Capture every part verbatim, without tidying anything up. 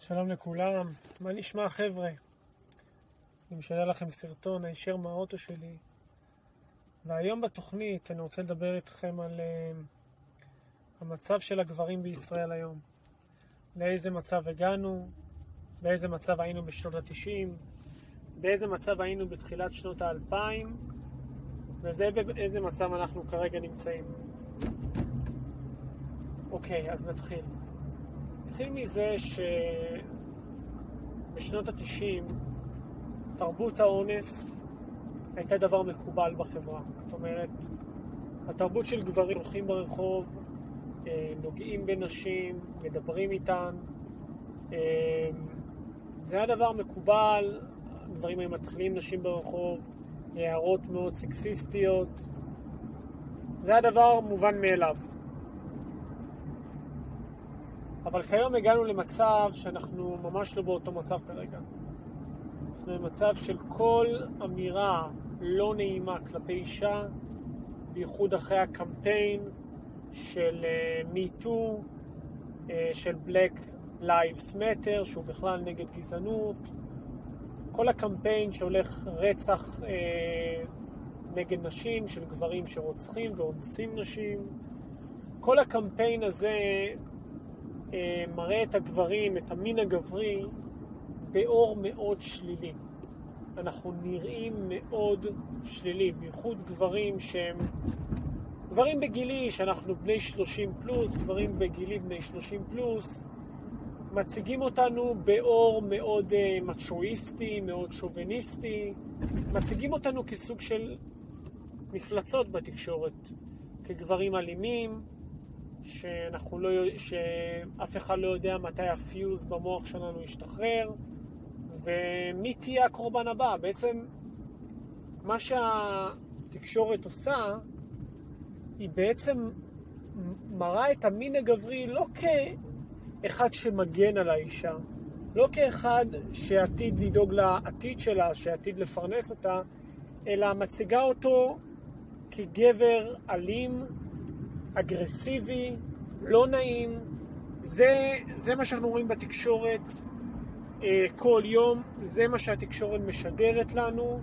שלום לכולם, מה נשמע חבר'ה? אני משדר לכם סרטון הישר מהאוטו שלי, והיום בתוכנית אני רוצה לדבר איתכם על uh, המצב של הגברים בישראל היום. לאיזה מצב הגענו, באיזה מצב היינו בשנות ה-תשעים, באיזה מצב היינו בתחילת שנות ה-אלפיים, וזה באיזה מצב אנחנו כרגע נמצאים. אוקיי, אז נתחיל. נתחיל מזה שבשנות ה-תשעים תרבות האונס הייתה דבר מקובל בחברה. זאת אומרת, התרבות של גברים הולכים ברחוב, נוגעים בנשים, מדברים איתן. זה היה דבר מקובל, גברים היו מתחילים נשים ברחוב, הערות מאוד סקסיסטיות. זה היה דבר מובן מאליו. אבל כיום הגענו למצב שאנחנו ממש לא באותו מצב כרגע. אנחנו במצב של כל אמירה לא נעימה כלפי אישה, בייחוד אחרי הקמפיין של Me Too, של Black Lives Matter, שהוא בכלל נגד גזענות. כל הקמפיין שהולך רצח נגד נשים, של גברים שרוצחים ואונסים נשים. כל הקמפיין הזה מראה את הגברים, את המין הגברי, באור מאוד שלילי. אנחנו נראים מאוד שלילי, בייחוד גברים שהם גברים בגילי, שאנחנו בני שלושים פלוס, גברים בגילי בני שלושים פלוס, מציגים אותנו באור מאוד uh, מצ'ואיסטי, מאוד שוביניסטי, מציגים אותנו כסוג של מפלצות בתקשורת, כגברים אלימים, שאנחנו לא, שאף אחד לא יודע מתי הפיוז במוח שלנו ישתחרר, ומי תהיה הקורבן הבא. בעצם מה שהתקשורת עושה, היא בעצם מראה את המין הגברי לא כאחד שמגן על האישה, לא כאחד שעתיד לדאוג לעתיד שלה, שעתיד לפרנס אותה, אלא מציגה אותו כגבר אלים, אגרסיבי, לא נעים. זה, זה מה שאנחנו רואים בתקשורת אה, כל יום, זה מה שהתקשורת משדרת לנו.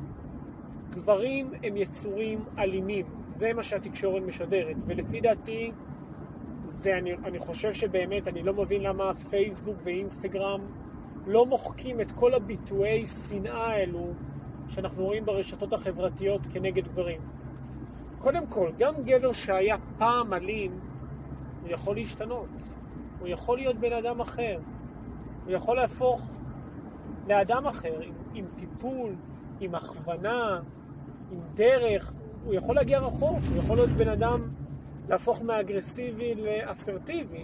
גברים הם יצורים אלימים, זה מה שהתקשורת משדרת, ולפי דעתי זה, אני, אני חושב שבאמת אני לא מבין למה פייסבוק ואינסטגרם לא מוחקים את כל הביטויי שנאה האלו שאנחנו רואים ברשתות החברתיות כנגד גברים. קודם כל, גם גבר שהיה פעם אלים, הוא יכול להשתנות. הוא יכול להיות בן אדם אחר. הוא יכול להפוך לאדם אחר, עם, עם טיפול, עם הכוונה, עם דרך. הוא יכול להגיע רחוק. הוא יכול להיות בן אדם, להפוך מאגרסיבי לאסרטיבי.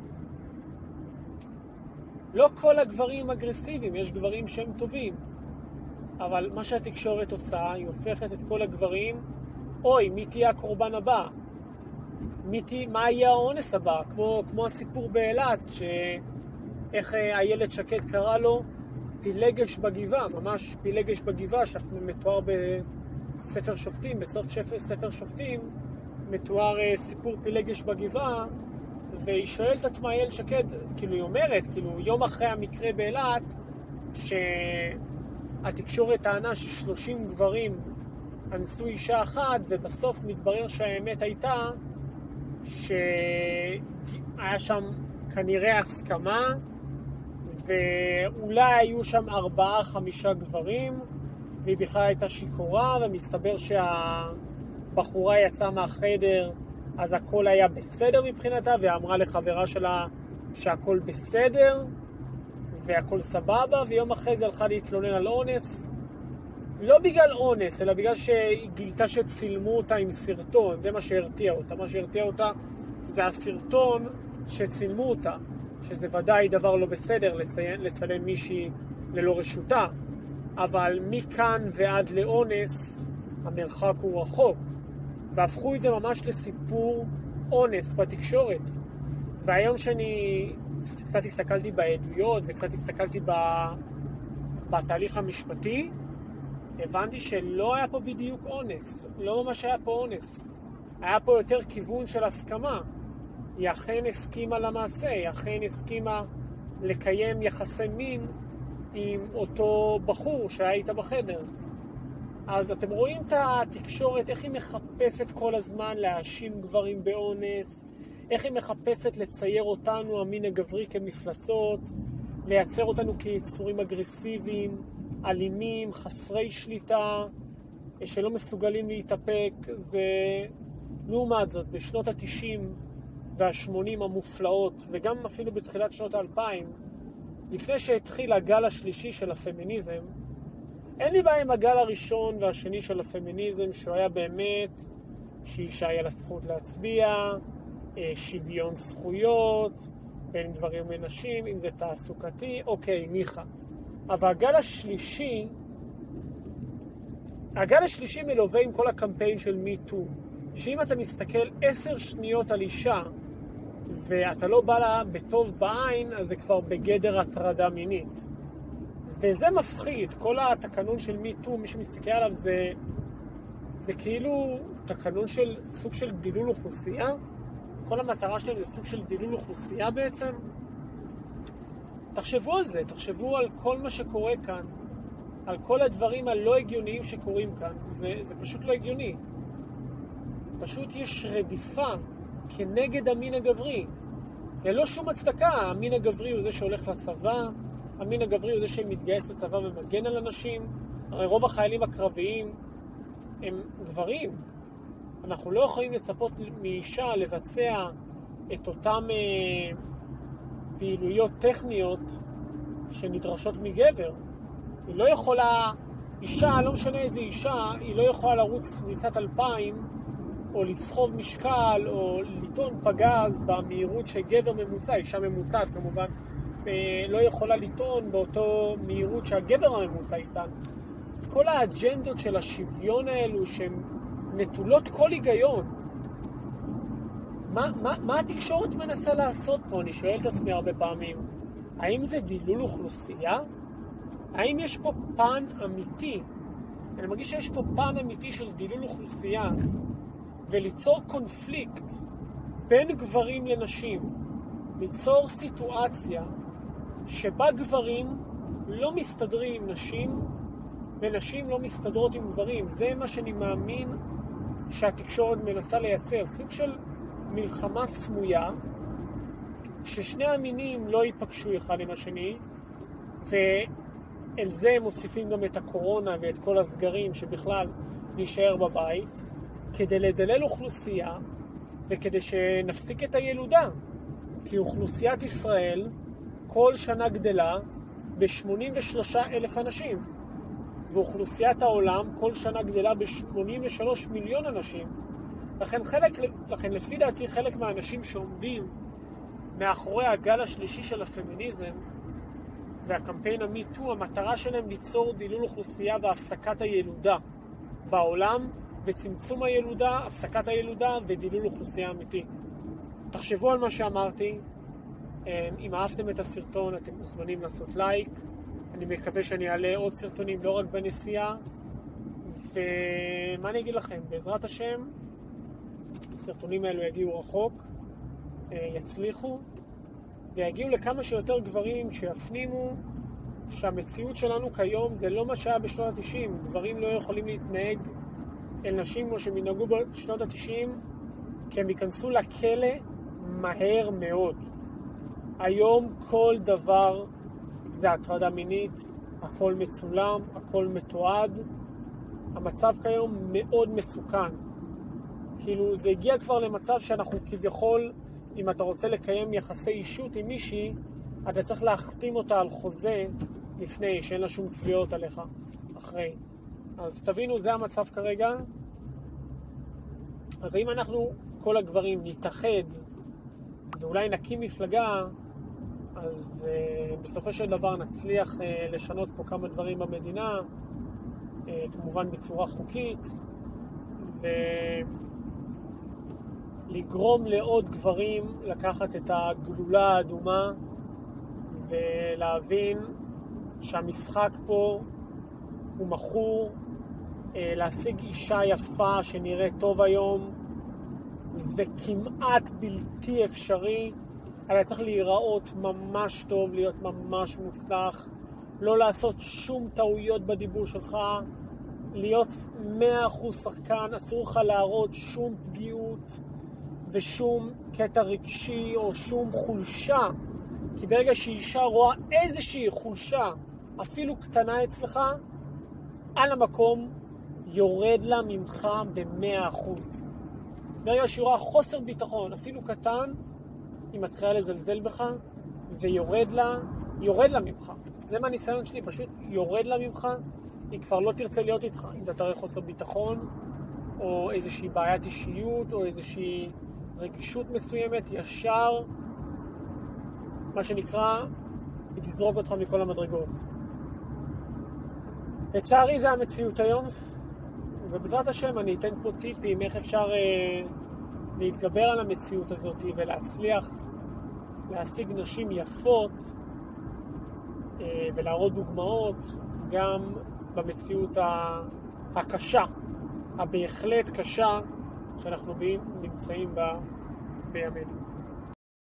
לא כל הגברים אגרסיביים, יש גברים שהם טובים. אבל מה שהתקשורת עושה, היא הופכת את כל הגברים, אוי, מי תהיה הקורבן הבא? מי תה, מה יהיה האונס הבא? כמו, כמו הסיפור באילת, שאיך הילד שקד קרא לו פילגש בגבעה, ממש פילגש בגבעה, שאנחנו מתואר בספר שופטים, בסוף ספר שופטים, מתואר סיפור פילגש בגבעה, והיא שואלת עצמה הילד שקד, כאילו היא אומרת, כאילו יום אחרי המקרה באילת, שהתקשורת טענה ששלושים גברים אנסו אישה אחת, ובסוף מתברר שהאמת הייתה שהיה שם כנראה הסכמה, ואולי היו שם ארבעה חמישה גברים, והיא בכלל הייתה שיקורה, ומסתבר שהבחורה יצאה מהחדר, אז הכל היה בסדר מבחינתה, ואמרה לחברה שלה שהכל בסדר והכל סבבה, ויום אחרי זה הלכה להתלונן על אונס, לא בגלל אונס, אלא בגלל שהיא גילתה שצילמו אותה עם סרטון. זה מה שהרתיע אותה. מה שהרתיע אותה זה הסרטון שצילמו אותה, שזה ודאי דבר לא בסדר לציין, לצלם מישהי ללא רשותה. אבל מכאן ועד לאונס המרחק הוא רחוק. והפכו את זה ממש לסיפור אונס בתקשורת. והיום שאני קצת הסתכלתי בעדויות וקצת הסתכלתי בתהליך המשפטי, הבנתי שלא היה פה בדיוק אונס, לא ממש היה פה אונס. היה פה יותר כיוון של הסכמה. היא אכן הסכימה למעשה, היא אכן הסכימה לקיים יחסי מין עם אותו בחור שהיה איתה בחדר. אז אתם רואים את התקשורת, איך היא מחפשת כל הזמן להאשים גברים באונס, איך היא מחפשת לצייר אותנו, המין הגברי, כמפלצות, לייצר אותנו כיצורים אגרסיביים, אלימים, חסרי שליטה, שלא מסוגלים להתאפק. זה לעומת זאת, בשנות ה-תשעים וה-שמונים המופלאות, וגם אפילו בתחילת שנות ה-אלפיים, לפני שהתחיל הגל השלישי של הפמיניזם, אין לי בעיה עם הגל הראשון והשני של הפמיניזם, שהוא היה באמת שאישה היה לה זכות להצביע, שוויון זכויות, בין גברים לנשים, אם זה תעסוקתי, אוקיי, ניחא. אבל הגל השלישי, הגל השלישי מלווה עם כל הקמפיין של מי-טו, שאם אתה מסתכל עשר שניות על אישה, ואתה לא בא לה בטוב בעין, אז זה כבר בגדר הטרדה מינית. וזה מפחיד. כל התקנון של מי-טו, מי שמסתכל עליו, זה, זה כאילו תקנון של סוג של דילול אוכלוסייה. כל המטרה שלהם זה סוג של דילול אוכלוסייה בעצם. תחשבו על זה, תחשבו על כל מה שקורה כאן, על כל הדברים הלא הגיוניים שקורים כאן. זה, זה פשוט לא הגיוני. פשוט יש רדיפה כנגד המין הגברי. ללא שום הצדקה. המין הגברי הוא זה שהולך לצבא, המין הגברי הוא זה שמתגייס לצבא ומגן על אנשים. הרי רוב החיילים הקרביים הם גברים. אנחנו לא יכולים לצפות מאישה לבצע את אותם אה, פעילויות טכניות שנדרשות מגבר. היא לא יכולה, אישה, לא משנה איזה אישה, היא לא יכולה לרוץ ריצת אלפיים, או לסחוב משקל, או לטעון פגז במהירות שגבר ממוצע, אישה ממוצעת כמובן, לא יכולה לטעון באותו מהירות שהגבר הממוצע איתן. אז כל האג'נדות של השוויון האלו, שהן נטולות כל היגיון, מה, מה, מה התקשורת מנסה לעשות פה? אני שואל את עצמי הרבה פעמים, האם זה דילול אוכלוסייה? האם יש פה פן אמיתי? אני מרגיש שיש פה פן אמיתי של דילול אוכלוסייה, וליצור קונפליקט בין גברים לנשים, ליצור סיטואציה שבה גברים לא מסתדרים עם נשים, ונשים לא מסתדרות עם גברים. זה מה שאני מאמין שהתקשורת מנסה לייצר, סוג של מלחמה סמויה, ששני המינים לא ייפגשו אחד עם השני, ואל זה מוסיפים גם את הקורונה ואת כל הסגרים שבכלל נשאר בבית, כדי לדלל אוכלוסייה וכדי שנפסיק את הילודה. כי אוכלוסיית ישראל כל שנה גדלה ב-שמונים ושלושה אלף אנשים, ואוכלוסיית העולם כל שנה גדלה ב-שמונים ושלושה מיליון אנשים. לכן, חלק, לכן לפי דעתי חלק מהאנשים שעומדים מאחורי הגל השלישי של הפמיניזם והקמפיין המי-טו, המטרה שלהם ליצור דילול אוכלוסייה והפסקת הילודה בעולם, וצמצום הילודה, הפסקת הילודה ודילול אוכלוסייה אמיתי. תחשבו על מה שאמרתי. אם אהבתם את הסרטון, אתם מוזמנים לעשות לייק. אני מקווה שאני אעלה עוד סרטונים, לא רק בנסיעה. ומה אני אגיד לכם? בעזרת השם, הסרטונים האלו יגיעו רחוק, יצליחו, ויגיעו לכמה שיותר גברים שיפנימו שהמציאות שלנו כיום זה לא מה שהיה בשנות ה-תשעים. גברים לא יכולים להתנהג אל נשים כמו שהם ינהגו בשנות ה-תשעים, כי הם ייכנסו לכלא מהר מאוד. היום כל דבר זה הטרדה מינית, הכל מצולם, הכל מתועד. המצב כיום מאוד מסוכן. כאילו זה הגיע כבר למצב שאנחנו כביכול, אם אתה רוצה לקיים יחסי אישות עם מישהי, אתה צריך להחתים אותה על חוזה לפני, שאין לה שום תביעות עליך אחרי. אז תבינו, זה המצב כרגע. אז אם אנחנו, כל הגברים, נתאחד ואולי נקים מפלגה, אז uh, בסופו של דבר נצליח uh, לשנות פה כמה דברים במדינה, uh, כמובן בצורה חוקית, ולגרום לעוד גברים לקחת את הגלולה האדומה ולהבין שהמשחק פה הוא מכור. להשיג אישה יפה שנראית טוב היום זה כמעט בלתי אפשרי. אתה צריך להיראות ממש טוב, להיות ממש מוצלח, לא לעשות שום טעויות בדיבור שלך, להיות מאה אחוז שחקן, אסור לך להראות שום פגיעות ושום קטע רגשי או שום חולשה, כי ברגע שאישה רואה איזושהי חולשה, אפילו קטנה אצלך, על המקום יורד לה ממך ב-מאה אחוז. ברגע שהיא רואה חוסר ביטחון, אפילו קטן, היא מתחילה לזלזל בך, ויורד לה, יורד לה ממך. זה מהניסיון שלי, פשוט יורד לה ממך, היא כבר לא תרצה להיות איתך. אם אתה תראה חוסר ביטחון, או איזושהי בעיית אישיות, או איזושהי רגישות מסוימת, ישר, מה שנקרא, היא תזרוק אותך מכל המדרגות. לצערי זה המציאות היום, ובעזרת השם אני אתן פה טיפים איך אפשר אה, להתגבר על המציאות הזאת ולהצליח להשיג נשים יפות אה, ולהראות דוגמאות גם במציאות הקשה, הבהחלט קשה שאנחנו נמצאים בה בימינו.